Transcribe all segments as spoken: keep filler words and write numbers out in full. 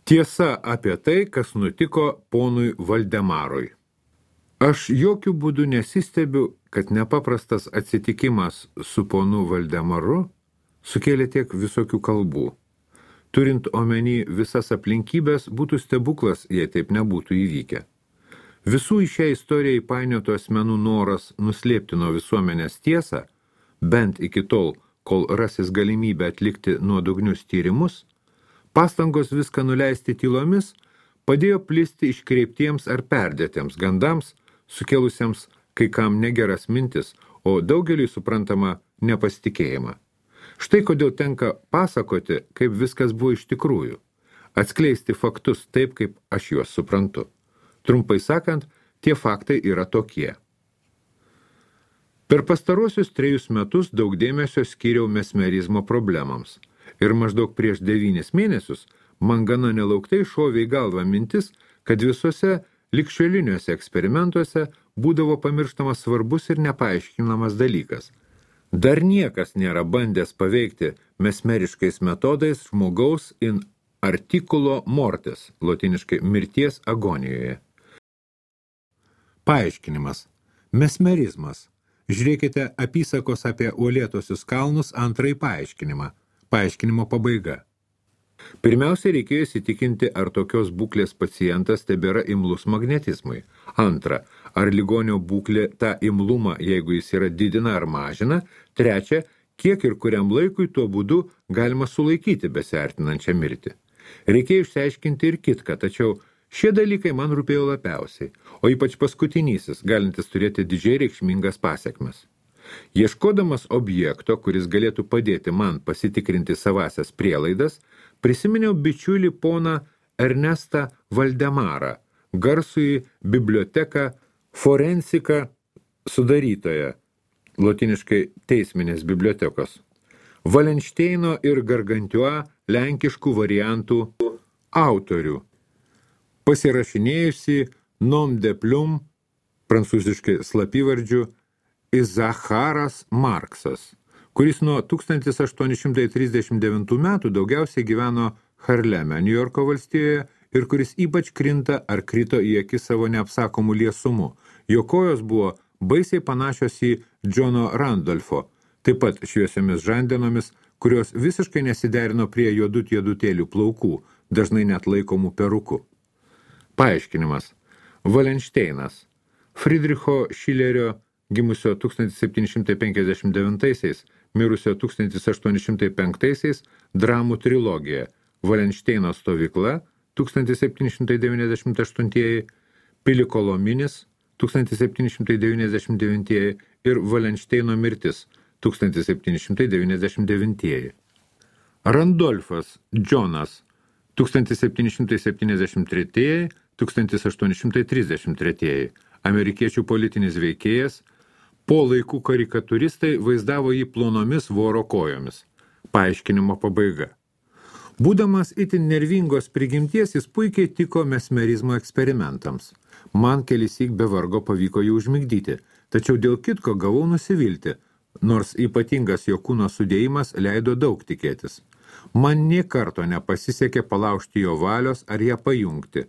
Tiesa apie tai, kas nutiko ponui Valdemarui. Aš jokių būdų nesistebiu, kad nepaprastas atsitikimas su ponu Valdemaru sukėlė tiek visokių kalbų. Turint omeny visas aplinkybės, būtų stebuklas, jei taip nebūtų įvykę. Visų į šią istoriją įpainiotų asmenų noras nuslėpti nuo visuomenės tiesą, bent iki tol, kol rasis galimybę atlikti nuodugnius tyrimus, pastangos viską nuleisti tylomis padėjo plisti iškreiptiems ar perdėtiems gandams, sukėlusiems kai kam negeras mintis, o daugeliui suprantama nepasitikėjimą. Štai kodėl tenka pasakoti, kaip viskas buvo iš tikrųjų, atskleisti faktus taip, kaip aš juos suprantu. Trumpai sakant, tie faktai yra tokie. Per pastaruosius trejus metus daug dėmesio skyriau mesmerizmo problemams. Ir maždaug prieš devynis mėnesius man gana nelauktai šovė į galvą mintis, kad visuose ligšioliniuose eksperimentuose būdavo pamirštamas svarbus ir nepaaiškinamas dalykas. Dar niekas nėra bandęs paveikti mesmeriškais metodais žmogaus in articulo mortis, lotiniškai mirties agonijoje. Paaiškinimas. Mesmerizmas. Žiūrėkite apysakos apie uolėtosius kalnus antrąjį paaiškinimą. Paaiškinimo pabaiga. Pirmiausia, reikėjo įsitikinti, ar tokios būklės pacientas tebėra imlus magnetizmui. Antra, ar ligonio būklė tą imlumą, jeigu jis yra didina ar mažina. Trečia, kiek ir kuriam laikui tuo būdu galima sulaikyti besiartinančią mirtį. Reikėjo išsiaiškinti ir kitką, tačiau šie dalykai man rūpėjo labiausiai, o ypač paskutinysis, galintis turėti didžiai reikšmingas pasekmes. Ieškodamas objekto, kuris galėtų padėti man pasitikrinti savasias prielaidas, prisiminiau bičiulį poną Ernestą Valdemarą, garsųjį biblioteką forensiką sudarytoją, lotiniškai teisminės bibliotekos, Valenšteino ir Gargantiua lenkiškų variantų autorių, pasirašinėjusi nom de plume, prancūziškai slapyvardžiu, Izacharas Marksas, kuris nuo tūkstantis aštuoni šimtai trisdešimt devintų metų daugiausiai gyveno Harleme, Niujorko valstijoje ir kuris ypač krinta ar krito į akis savo neapsakomų liesumu. Jo kojos buvo baisiai panašios į Džono Randolfo, taip pat šviesiomis žandenomis, kurios visiškai nesiderino prie juodut juodutėlių plaukų, dažnai net laikomų peruku. Paaiškinimas. Valenšteinas. Friedricho Šilerio gimusio tūkstantis septyni šimtai penkiasdešimt devintaisiais, mirusio tūkstantis aštuoni šimtai penktaisiais, dramų trilogija Valenšteino stovykla tūkstantis septyni šimtai devyniasdešimt aštuntieji, Pilikolominis tūkstantis septyni šimtai devyniasdešimt devintieji ir Valenšteino mirtis tūkstantis septyni šimtai devyniasdešimt devintieji. Randolfas Džonas tūkstantis septyni šimtai septyniasdešimt tretieji, tūkstantis aštuoni šimtai trisdešimt tretieji, amerikiečių politinis veikėjas, po laikų karikatūristai vaizdavo jį plonomis voro kojomis. Paaiškinimo pabaiga. Būdamas itin nervingos prigimties, jis puikiai tiko mesmerizmo eksperimentams. Man kelissyk be vargo pavyko jį užmigdyti, tačiau dėl kitko gavau nusivilti, nors ypatingas jo kūno sudėjimas leido daug tikėtis. Man nė karto nepasisekė palaužti jo valios ar ją pajungti.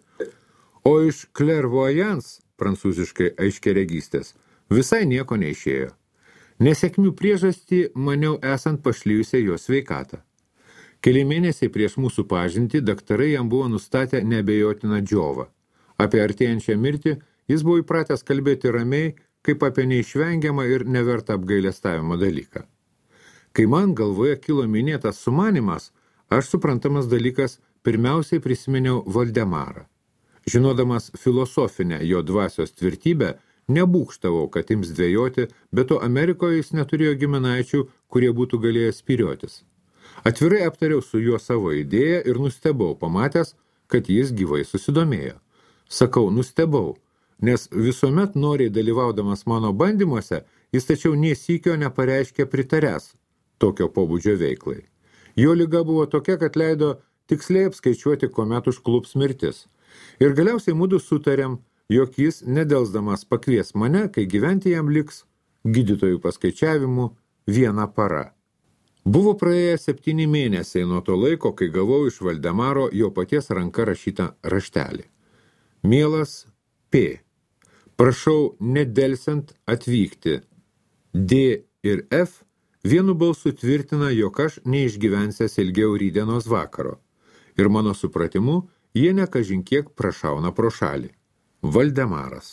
O iš clairvoyance, prancūziškai aiškiaregystės, visai nieko neišėjo. Nesėkmių priežastį maniau esant pašlijusią jo sveikatą. Keli mėnesiai prieš mūsų pažintį daktarai jam buvo nustatę neabejotiną džiovą. Apie artėjančią mirtį jis buvo įpratęs kalbėti ramiai, kaip apie neišvengiamą ir nevertą apgailestavimo dalyką. Kai man galvoje kilo minėtas sumanimas, aš suprantamas dalykas pirmiausiai prisiminiau Valdemarą. Žinodamas filosofinę jo dvasios tvirtybę, nebūkštavau, kad ims dvejoti, bet to Amerikoje jis neturėjo giminaičių, kurie būtų galėję spyriotis. Atvirai aptariau su juo savo idėją ir nustebau, pamatęs, kad jis gyvai susidomėjo. Sakau, nustebau, nes visuomet noriai dalyvaudamas mano bandymuose, jis tačiau nė sykio nepareiškė pritaręs tokio pobūdžio veiklai. Jo liga buvo tokia, kad leido tiksliai apskaičiuoti, kuomet užklups mirtis. Ir galiausiai mudu sutarėm, jog jis, nedelsdamas pakvies mane, kai gyventi jam liks gydytojų paskaičiavimų viena para. Buvo praėję septyni mėnesiai nuo to laiko, kai gavau iš Valdemaro jo paties ranka rašytą raštelį. Mielas P. Prašau nedelsiant atvykti. D ir F vienu balsu tvirtina, jog aš neišgyvensęs ilgiau rytdienos vakaro. Ir mano supratimu, jie nekažin kiek prašauna pro šalį. Valdemaras.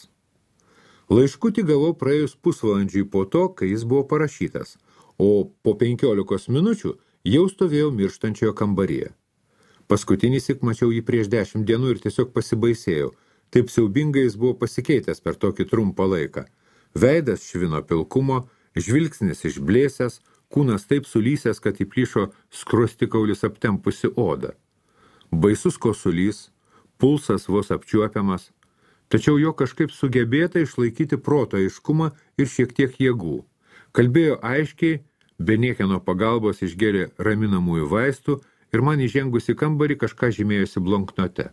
Laiškutį gavau praėjus pusvalandžiui po to, kai jis buvo parašytas, o po penkiolikos minučių jau stovėjau mirštančiojo kambaryje. Paskutinį sik mačiau jį prieš dešimt dienų ir tiesiog pasibaisėjau. Taip siaubingai jis buvo pasikeitęs per tokį trumpą laiką. Veidas švino pilkumo, žvilgsnis išblėsęs, kūnas taip sulysęs, kad įplyšo skruostikaulis aptempusi odą. Baisus kosulys, pulsas vos apčiuopiamas, tačiau jo kažkaip sugebėta išlaikyti proto aiškumą ir šiek tiek jėgų. Kalbėjo aiškiai, be niekieno pagalbos išgėrė raminamųjų vaistų ir man įžengus į kambarį kažką žymėjosi blonknote.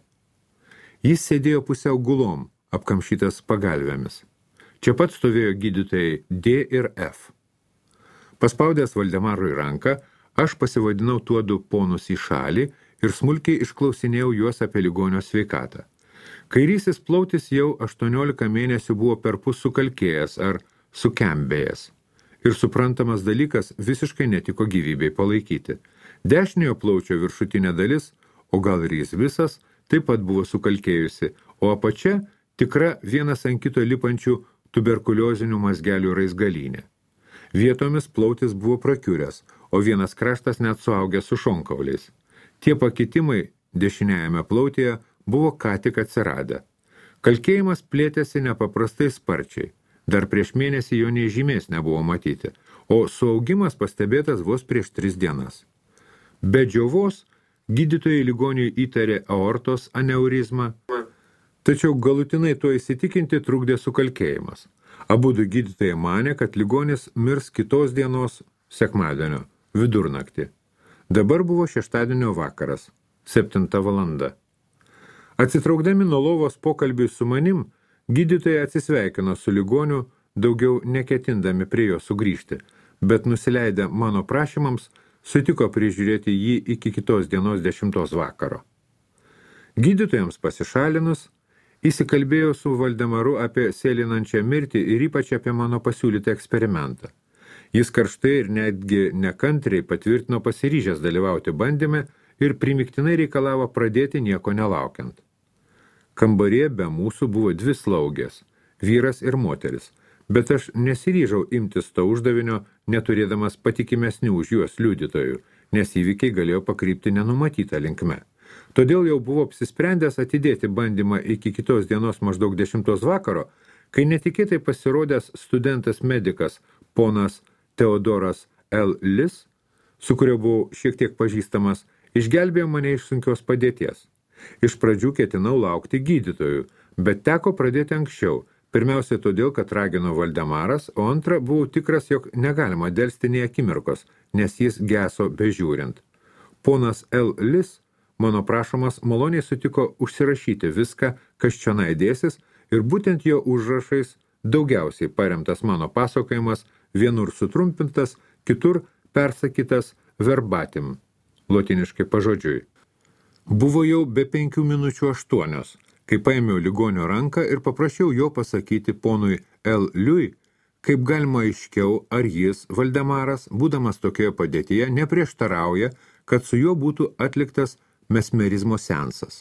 Jis sėdėjo pusiau gulom, apkamšytas pagalvėmis. Čia pat stovėjo gydytojai D ir F. Paspaudęs Valdemarui ranką, aš pasivadinau tuodu ponus į šalį ir smulkiai išklausinėjau juos apie ligonio sveikatą. Kairysis plautis jau aštuoniolika mėnesių buvo perpus sukalkėjęs ar sukembėjęs. Ir suprantamas dalykas visiškai netiko gyvybei palaikyti. Dešiniojo plaučio viršutinė dalis, o gal ir jis visas, taip pat buvo sukalkėjusi, o apačia tikra vienas ant kito lipančių tuberkuliozinių mazgelių raizgalynė. Vietomis plautis buvo prakiuręs, o vienas kraštas net suaugęs su šonkauliais. Tie pakitimai dešiniajame plautėje buvo ką tik atsiradę. Kalkėjimas plėtėsi nepaprastai sparčiai. Dar prieš mėnesį jo nei žymės nebuvo matyti, o suaugimas pastebėtas vos prieš tris dienas. Be džiovos gydytojai ligoniui įtarė aortos aneurizmą, tačiau galutinai to įsitikinti trukdė sukalkėjimas. Abudu gydytojai manė, kad ligonis mirs kitos dienos sekmadienio vidurnaktį. Dabar buvo šeštadienio vakaras, septinta valanda. Atsitraukdami nuo lovos pokalbiui su manim, gydytojai atsisveikino su ligoniu, daugiau neketindami prie jo sugrįžti, bet nusileidę mano prašymams, sutiko prižiūrėti jį iki kitos dienos dešimtos vakaro. Gydytojams pasišalinus, įsikalbėjau su Valdemaru apie sėlinančią mirtį ir ypač apie mano pasiūlytą eksperimentą. Jis karštai ir netgi nekantriai patvirtino pasiryžęs dalyvauti bandyme ir primiktinai reikalavo pradėti nieko nelaukiant. Kambaryje be mūsų buvo dvi slaugės, vyras ir moteris, bet aš nesiryžau imtis to uždavinio, neturėdamas patikimesnių už juos liudytojų, nes įvykiai galėjo pakrypti nenumatytą linkme. Todėl jau buvo apsisprendęs atidėti bandymą iki kitos dienos maždaug dešimtos vakaro, kai netikėtai pasirodęs studentas medikas ponas Teodoras L. Lis, su kurio buvau šiek tiek pažįstamas, išgelbėjo mane iš sunkios padėties. Iš pradžių ketinau laukti gydytojų, bet teko pradėti anksčiau, pirmiausia todėl, kad ragino Valdemaras, o antra buvau tikras, jog negalima delsti nei akimirkos, nes jis geso bežiūrint. Ponas L. Lis, mano prašomas, maloniai sutiko užsirašyti viską, kas čionai dėsis, ir būtent jo užrašais daugiausiai paremtas mano pasakojimas, vienur sutrumpintas, kitur persakytas verbatim, lotiniškai pažodžiui. Buvo jau be penkių minučių aštuonios, kai paėmiau ligonio ranką ir paprašiau jo pasakyti ponui L. Liui, kaip galima aiškiau, ar jis, Valdemaras, būdamas tokioje padėtyje, neprieštarauja, kad su juo būtų atliktas mesmerizmo seansas.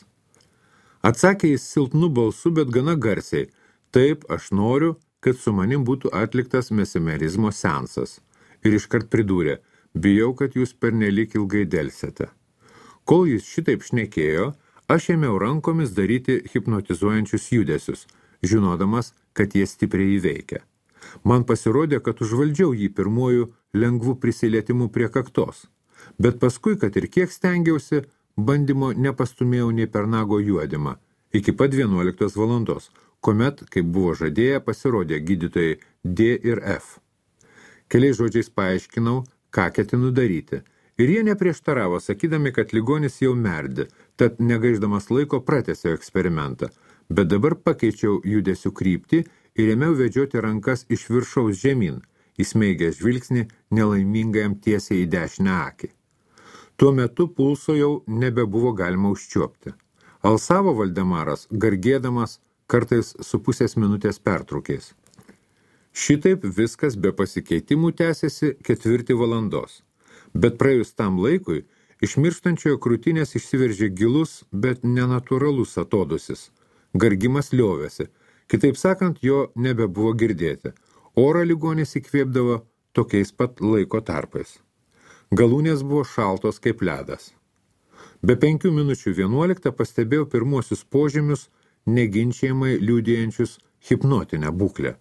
Atsakė jis silpnu balsu, bet gana garsiai, taip, aš noriu, kad su manim būtų atliktas mesmerizmo seansas. Ir iškart pridūrė, bijau, kad jūs pernelyg ilgai delsėte. Kol jis šitaip šnekėjo, aš ėmiau rankomis daryti hipnotizuojančius judesius, žinodamas, kad jie stipriai įveikia. Man pasirodė, kad užvaldžiau jį pirmuoju lengvu prisilietimu prie kaktos, bet paskui, kad ir kiek stengiausi, bandymo nepastumėjau nei per nago juodimą, iki pat vienuoliktos valandos, kuomet, kaip buvo žadėję, pasirodė gydytojai D ir F. Keliais žodžiais paaiškinau, ką ketinu daryti, ir jie neprieštaravo, sakydami, kad ligonis jau merdi, tad negaiždamas laiko pratęsiau eksperimentą, bet dabar pakeičiau judesių kryptį ir ėmiau vedžioti rankas iš viršaus žemyn, įsmeigęs žvilgsnį nelaimingajam tiesiai į dešinę akį. Tuo metu pulso jau nebebuvo galima užčiuopti. Alsavo Valdemaras, gargėdamas, kartais su pusės minutės pertraukiais. Šitaip viskas be pasikeitimų tęsėsi ketvirtį valandos. Bet praėjus tam laikui, iš mirštančiojo krūtinės išsiveržė gilus, bet nenatūralus atodusis. Gargimas liovėsi. Kitaip sakant, jo nebebuvo girdėti. Orą ligonis įkvėpdavo tokiais pat laiko tarpais. Galūnės buvo šaltos kaip ledas. Be penkių minučių vienuoliktą pastebėjau pirmuosius požymius, neginčiamai liudijančius hipnotinę būklę.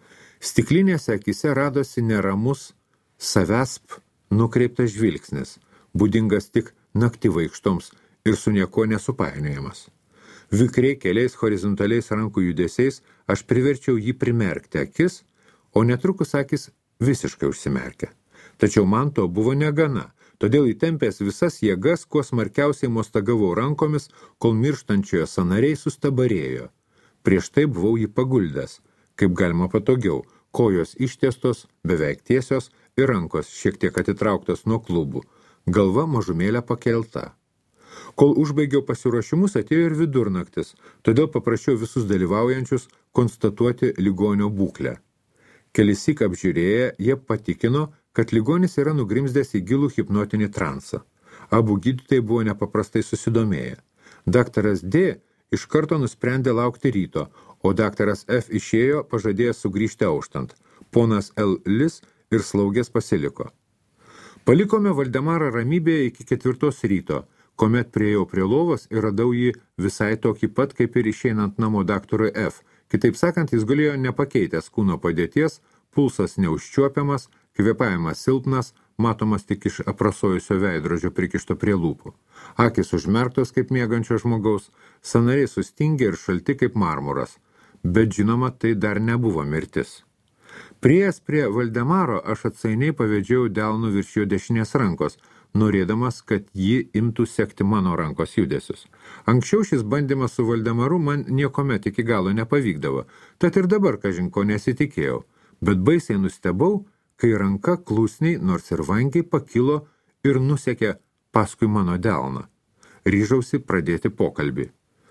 Stiklinėse akise radosi neramus, savęsp nukreiptas žvilgsnis, būdingas tik naktį vaikštoms ir su nieko nesupainiojamas. Vikriai keliais horizontaliais rankų judesiais aš priverčiau jį primerkti akis, o netrukus akis visiškai užsimerkė. Tačiau man to buvo negana, todėl įtempęs visas jėgas, kuo smarkiausiai mostagavau rankomis, kol mirštančiojo sanariai sustabarėjo. Prieš tai buvau jį paguldęs, kaip galima patogiau, kojos ištiestos, beveik tiesios ir rankos šiek tiek atitrauktos nuo klubų, galva mažumėlę pakelta. Kol užbaigiau pasiruošimus, atėjo ir vidurnaktis, todėl paprašiau visus dalyvaujančius konstatuoti ligonio būklę. Kelissyk apžiūrėję, jie patikino, kad ligonis yra nugrimzdęs į gilų hipnotinį transą. Abu gydytojai buvo nepaprastai susidomėję. Daktaras D iš karto nusprendė laukti ryto, o daktaras F išėjo, pažadėjęs sugrįžti auštant. Ponas L. Lis ir slaugės pasiliko. Palikome Valdemarą ramybėje iki ketvirtos ryto, kuomet priėjau prie lovos ir radau jį visai tokį pat, kaip ir išeinant namo daktarui F. Kitaip sakant, jis galėjo nepakeitęs kūno padėties, pulsas neužčiuopiamas, kvėpavimas silpnas, matomas tik iš aprasojusio veidrodžio prikišto prie lūpų. Akys užmerktos kaip miegančio žmogaus, sanariai sustingę ir šalti kaip marmuras. Bet žinoma, tai dar nebuvo mirtis. Priėjęs prie Valdemaro aš atsainiai pavedžiau delnu virš jo dešinės rankos, norėdamas, kad ji imtų sekti mano rankos judesius. Anksčiau šis bandymas su Valdemaru man niekomet iki galo nepavykdavo, tad ir dabar kažin ko nesitikėjau, bet baisiai nustebau, kai ranka klusniai, nors ir vangiai, pakilo ir nusekė paskui mano delną. Ryžausi pradėti pokalbį.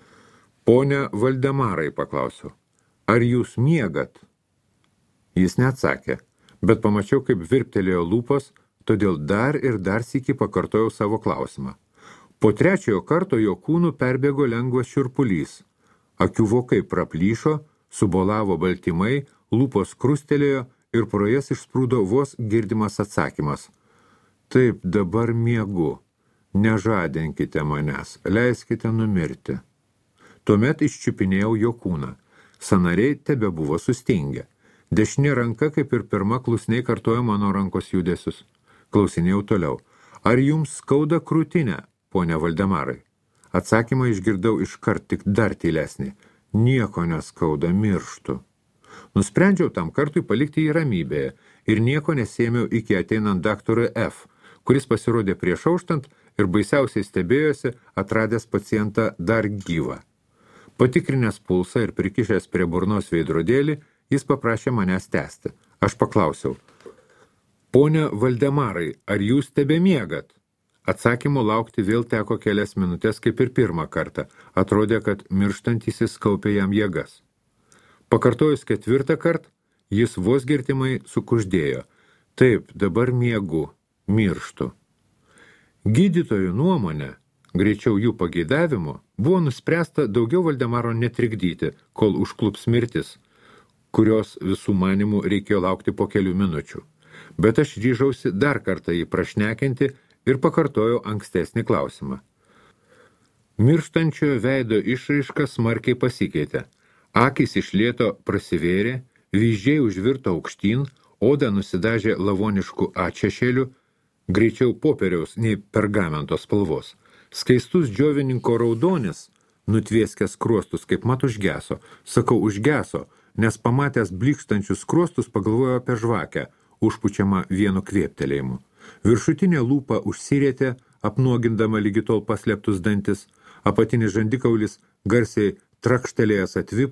Pone Valdemarai, paklausiau, ar jūs miegat? Jis neatsakė, bet pamačiau, kaip virptelėjo lūpos, todėl dar ir dar sykį pakartojau savo klausimą. Po trečiojo karto jo kūnų perbėgo lengvas šiurpulys. Akių vokai praplyšo, subolavo baltymai, lūpos krustelėjo ir pro jas išsprūdo vos girdimas atsakymas. Taip, dabar miegu. Nežadinkite manęs, leiskite numirti. Tuomet iščiupinėjau jo kūną. Sanariai tebe buvo sustingę. Dešinė ranka, kaip ir pirma, klusniai kartojo mano rankos judesius. Klausinėjau toliau. Ar jums skauda krūtinę, ponia Valdemarai? Atsakymą išgirdau iškart, tik dar tylesnį. Nieko neskauda, mirštu. Nusprendžiau tam kartui palikti į ramybėje ir nieko nesėmiau iki ateinant daktarui F, kuris pasirodė prieš auštant ir baisiausiai stebėjosi, atradęs pacientą dar gyvą. Patikrinęs pulsą ir prikišęs prie burnos veidrodėlį, jis paprašė manęs tęsti. Aš paklausiau. Pone Valdemarai, ar jūs tebemiegat? Atsakymo laukti vėl teko kelias minutės kaip ir pirmą kartą. Atrodė, kad mirštantysis kaupė jam jėgas. Pakartojus ketvirtą kartą, jis vos girtimai sukuždėjo. Taip, dabar miegu, mirštu. Gydytojų nuomonė, greičiau jų pageidavimo, buvo nuspręsta daugiau Valdemaro netrikdyti, kol užklups mirtis, kurios visų manimų reikėjo laukti po kelių minučių. Bet aš ryžausi dar kartą jį prašnekinti ir pakartojau ankstesnį klausimą. Mirštančiojo veido išraiška smarkiai pasikeitė. Akys iš lėto prasivėrė, vyzdžiai užvirto aukštyn, oda nusidažė lavonišku atšešėliu, greičiau popieriaus nei pergamento spalvos. Skaistus džiovininko raudonis, nutvieskęs skruostus, kaip mat užgeso. Sakau užgeso, nes pamatęs blikštančius skruostus pagalvojo apie žvakę, užpučiamą vienu kvėptelėjimu. Viršutinė lūpa užsirietė, apnuogindama lygi tol paslėptus dantis, apatinis žandikaulis garsiai trakštelėjęs atvipo,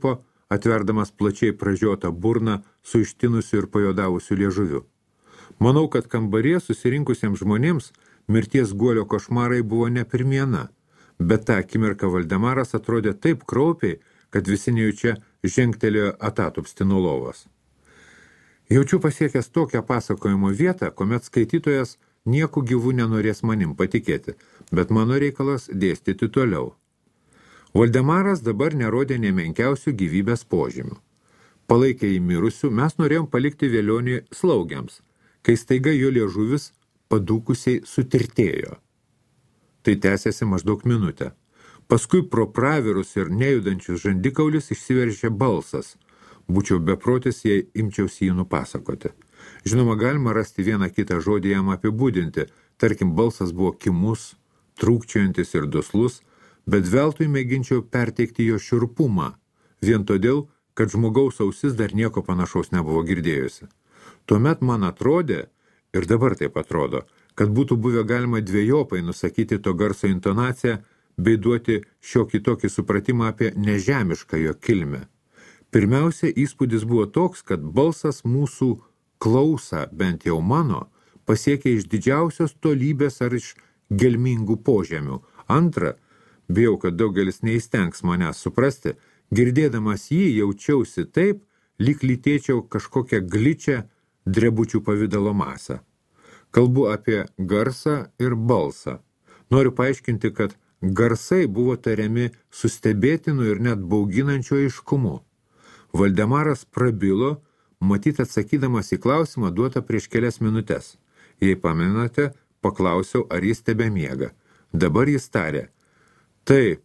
atverdamas plačiai pražiotą burną su ištinusiu ir pajodavusiu liežuviu. Manau, kad kambaryje susirinkusiems žmonėms mirties guolio košmarai buvo ne pirmiena, bet tą akimirką Valdemaras atrodė taip kraupiai, kad visi nejučia žengtelėjo atatupsti nuo lovos. Jaučiu pasiekęs tokią pasakojimo vietą, kuomet skaitytojas nieku gyvų nenorės manim patikėti, bet mano reikalas dėstyti toliau. Valdemaras dabar nerodė nemenkiausių gyvybės požymių. Palaikę į mirusių, mes norėjom palikti velionį slaugiams, kai staiga jo liežuvis padūkusiai sutirtėjo. Tai tęsėsi maždaug minutę. Paskui pro pravirus ir nejudančius žandikaulius išsiveržė balsas. Būčiau beprotis, jei imčiausi jį nupasakoti. Žinoma, galima rasti vieną kitą žodį jam apibūdinti. Tarkim, balsas buvo kimus, trūkčiojantis ir duslus, bet veltui mėginčiau perteikti jo šiurpumą, vien todėl, kad žmogaus ausis dar nieko panašaus nebuvo girdėjusi. Tuomet man atrodė, ir dabar taip atrodo, kad būtų buvę galima dvejopai nusakyti to garso intonaciją, bei duoti šiokį tokį supratimą apie nežemišką jo kilmę. Pirmiausia, įspūdis buvo toks, kad balsas mūsų klausą, bent jau mano, pasiekė iš didžiausios tolybės ar iš gelmingų požemių. Antra, bijau, kad daugelis neįstengs manęs suprasti, girdėdamas jį jaučiausi taip, lyg lytėčiau kažkokią gličią drebučių pavidalo masę. Kalbu apie garsą ir balsą. Noriu paaiškinti, kad garsai buvo tariami su stebėtinu ir net bauginančiu aiškumu. Valdemaras prabilo, matyt atsakydamas į klausimą duotą prieš kelias minutes. Jei pamenate, paklausiau, ar jis tebemiega. Dabar jis tarė, taip,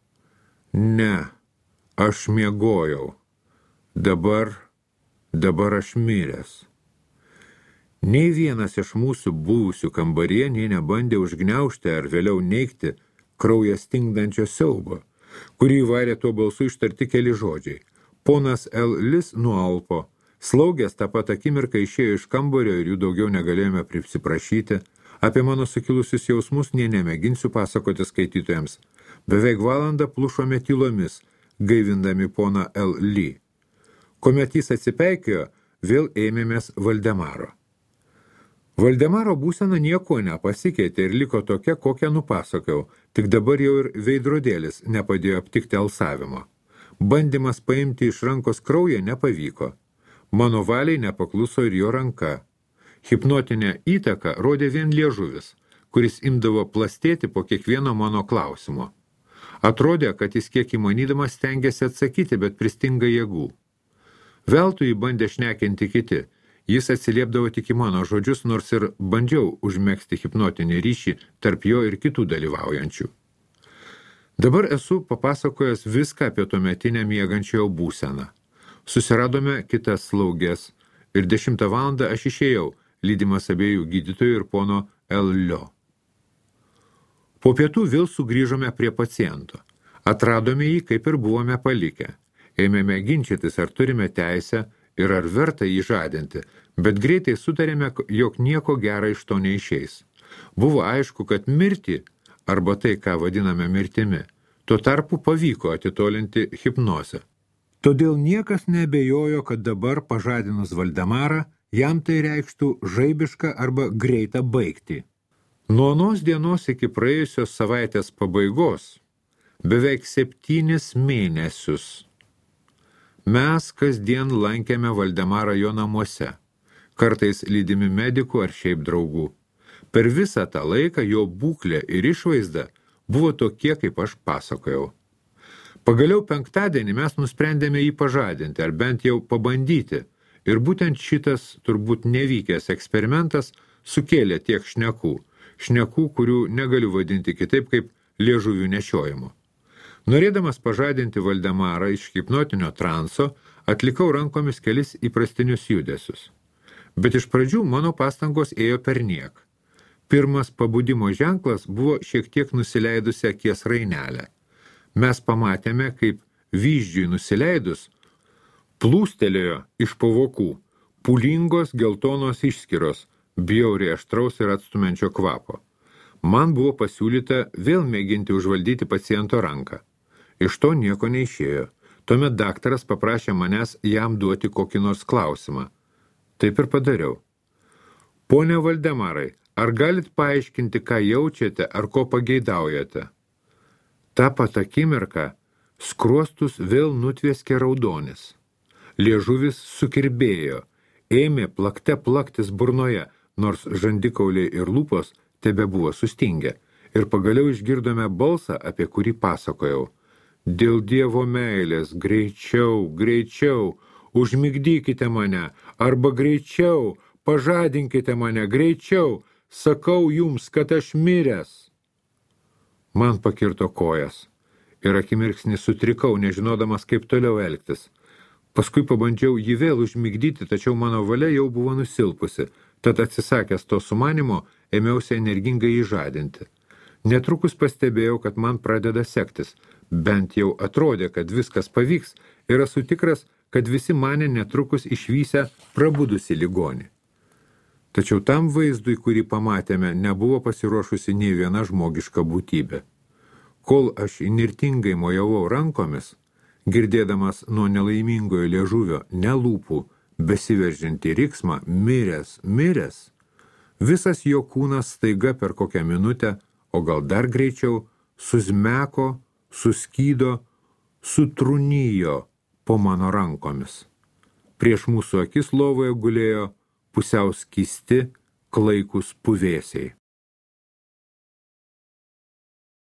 ne, aš miegojau, dabar, dabar aš miręs. Nei vienas iš mūsų buvusių kambaryje nei nebandė užgniaužti ar vėliau neigti kraują stingdančio siaubo, kurį varė tuo balsu ištarti keli žodžiai. Ponas L. Lis nualpo, slaugės tą pat akimirką išėjo iš kambario ir jų daugiau negalėjome prisiprašyti. Apie mano sukilusius jausmus nė nemėginsiu pasakoti skaitytojams. Beveik valandą plušome tylomis, gaivindami poną L. Lee. Kuomet jis atsipeikėjo, vėl ėmėmės Valdemaro. Valdemaro būsena nieko nepasikeitė ir liko tokia, kokią nupasakojau, tik dabar jau ir veidrodėlis nepadėjo aptikti alsavimo. Bandymas paimti iš rankos kraują nepavyko. Mano valiai nepakluso ir jo ranka. Hipnotinę įtaką rodė vien liežuvis, kuris imdavo plastėti po kiekvieno mano klausimo. Atrodė, kad jis kiek įmanydamas stengiasi atsakyti, bet pristinga jėgų. Veltui jį bandė šnekinti kiti. Jis atsiliepdavo tik į mano žodžius, nors ir bandžiau užmegzti hipnotinį ryšį tarp jo ir kitų dalyvaujančių. Dabar esu papasakojęs viską apie tuometinę miegančiojo būseną. Susiradome kitas slaugės ir dešimtą valandą aš išėjau, lydimas abiejų gydytojų ir pono L. Po pietų vėl sugrįžome prie paciento. Atradome jį, kaip ir buvome palikę. Ėmėme ginčytis, ar turime teisę ir ar verta jį žadinti, bet greitai sutarėme, jog nieko gera iš to neišeis. Buvo aišku, kad mirtį, arba tai, ką vadiname mirtimi, tuo tarpu pavyko atitolinti hipnozę. Todėl niekas neabejojo, kad dabar pažadinus Valdemarą, jam tai reikštų žaibišką arba greitą baigtį. Nuo anos dienos iki praėjusios savaitės pabaigos, beveik septynis mėnesius, mes kasdien lankėme Valdemarą jo namuose, kartais lydimi medikų ar šiaip draugų. Per visą tą laiką jo būklė ir išvaizda buvo tokie, kaip aš pasakojau. Pagaliau penktadienį mes nusprendėme jį pažadinti, ar bent jau pabandyti, ir būtent šitas turbūt nevykęs eksperimentas sukėlė tiek šnekų, šnekų, kurių negaliu vadinti kitaip kaip liežuvių nešiojimu. Norėdamas pažadinti Valdemarą iš hipnotinio transo, atlikau rankomis kelis įprastinius judesius. Bet iš pradžių mano pastangos ėjo perniek. Pirmas pabudimo ženklas buvo šiek tiek nusileidusi akies rainelė. Mes pamatėme, kaip vyzdžiui nusileidus, plūstelėjo iš po vokų pūlingos geltonos išskiros, bjauriai aštraus ir atstumiančio kvapo. Man buvo pasiūlyta vėl mėginti užvaldyti paciento ranką. Iš to nieko neišėjo. Tuomet daktaras paprašė manęs jam duoti kokį nors klausimą. Taip ir padariau. Pone Valdemarai, ar galit paaiškinti, ką jaučiate ar ko pageidaujate? Ta pat akimirką skruostus vėl nutvieskė raudonis. Liežuvis sukirbėjo, ėmė plakte plaktis burnoje, nors žandikauliai ir lūpos tebe buvo sustingę. Ir pagaliau išgirdome balsą, apie kurį pasakojau. Dėl Dievo meilės, greičiau, greičiau, užmigdykite mane, arba greičiau, pažadinkite mane, greičiau, sakau jums, kad aš miręs. Man pakirto kojas ir akimirksnį sutrikau, nežinodamas, kaip toliau elgtis. Paskui pabandžiau jį vėl užmigdyti, tačiau mano valia jau buvo nusilpusi, tad atsisakęs to sumanimo, ėmiausi energingai įžadinti. Netrukus pastebėjau, kad man pradeda sektis, bent jau atrodė, kad viskas pavyks ir esu tikras, kad visi mane netrukus išvysę prabudusi ligonį. Tačiau tam vaizdui, kurį pamatėme, nebuvo pasiruošusi nei viena žmogiška būtybė. Kol aš inirtingai mojavau rankomis, girdėdamas nuo nelaimingojo liežuvio nelūpų, besiveržiantį riksmą, miręs, miręs, visas jo kūnas staiga per kokią minutę, o gal dar greičiau, suzmeko, suskydo, sutrūnijo po mano rankomis. Prieš mūsų akis lovoje gulėjo pusiau skysti, klaikus puvėsiai.